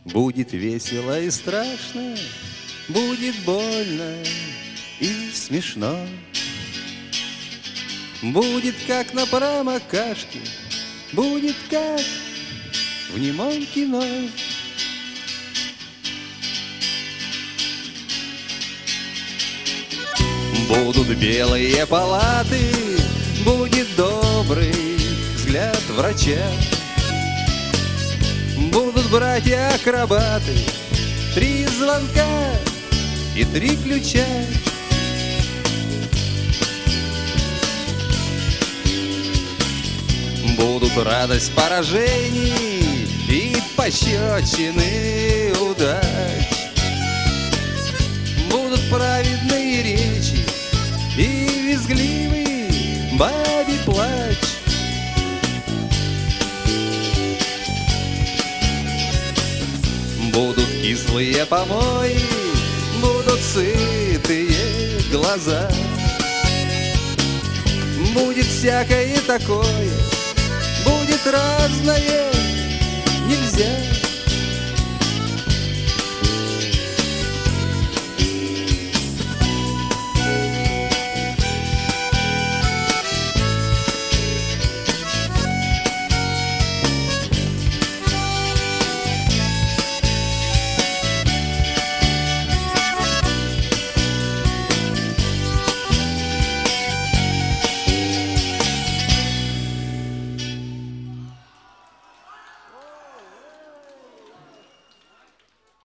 Будет весело и страшно, будет больно и смешно. Будет как на промокашке, будет как в немом кино. Будут белые палаты, будет добрый взгляд врача. Будут братья-акробаты, 3 звонка и 3 ключа. Будут радость поражений и пощечины удач. Будут праведные речи и визгливый бабий плач. Будут кислые помои, будут сытые глаза. Будет всякое такое, будет разное, нельзя.